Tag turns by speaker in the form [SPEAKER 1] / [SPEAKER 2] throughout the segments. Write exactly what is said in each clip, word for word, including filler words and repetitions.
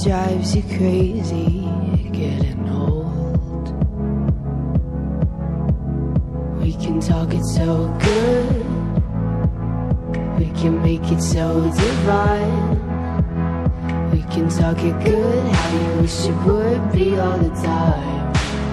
[SPEAKER 1] drives you crazy, getting old. We can talk it so good, we can make it so divine. We can talk it good, how you wish it would be all the time.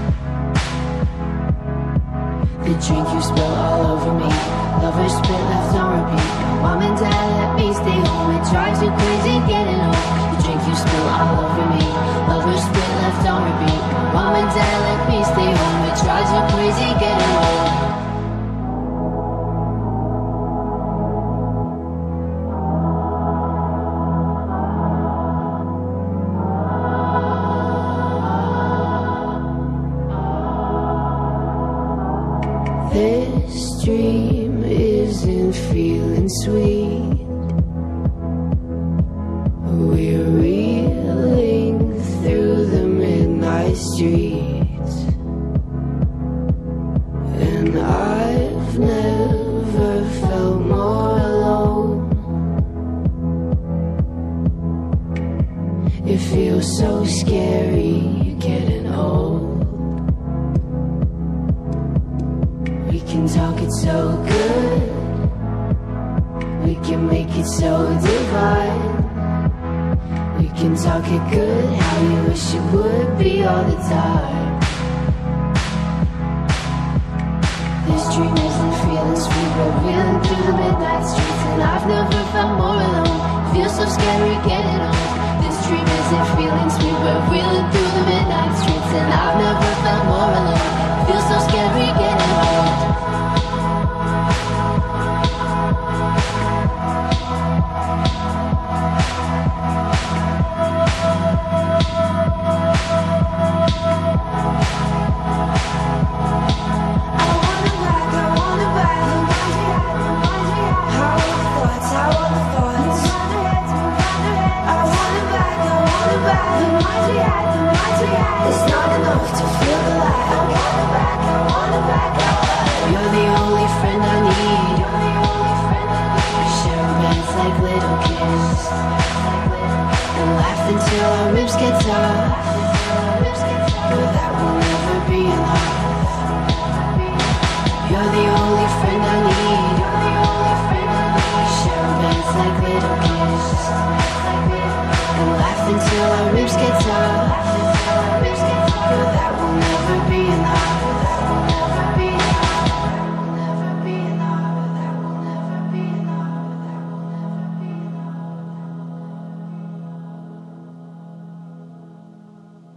[SPEAKER 1] The drink you spill all over me, lovers spit left on repeat. Mom and dad let me stay home, it drives you crazy getting home. The drink you spill all over me, lovers spit left on repeat. Mom and dad let me stay home, it drives you crazy getting home. This dream isn't feeling sweet. We're reeling through the midnight streets, and I've never felt more alone. It feels so scary getting old. We can talk it so good, we can make it so divine. We can talk it good, how you wish it would be all the time. This dream isn't feeling sweet, we're reeling through the midnight streets, and I've never felt more alone. It feels so scary getting old. This dream isn't feeling sweet, we're reeling through the midnight streets, and I've never felt more alone. It feels so scary getting old. It's not enough to feel alive. I want it back, I want it back, I want it. You're the only friend I need. We share beds like little kids, and laugh until our ribs get tough. But that will never be enough.